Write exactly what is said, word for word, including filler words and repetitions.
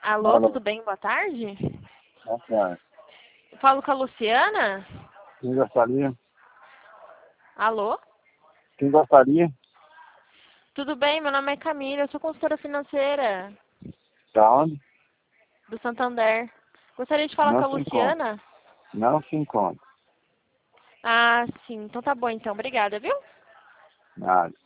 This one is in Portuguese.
Alô, Alô. tudo bem? Boa tarde. Boa tarde. Eu falo com a Luciana. Quem gostaria? Alô? Quem gostaria? Tudo bem? Meu nome é Camila, eu sou consultora financeira Da onde? do Santander. Gostaria de falar Não com a se encontra. Luciana? Não se encontra. Ah, sim. Então tá bom, então. Obrigada, viu? Nada.